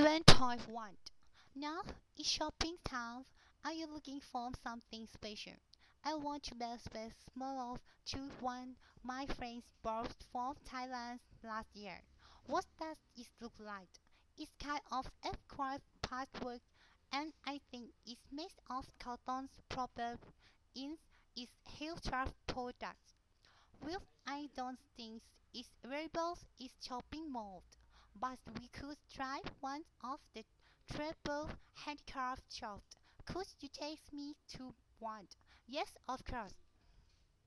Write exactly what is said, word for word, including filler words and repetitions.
seven point one. Now it's shopping time. Are you looking for something special? I want to buy space small of to one my friends bought from Thailand last year. What does it look like? It's kind of abstract patchwork and I think it's made of cotton proper in its huge product. Well, I don't think it's available in shopping malls, but we could try one of the triple handcraft shops. Could you take me to one? Yes, of course.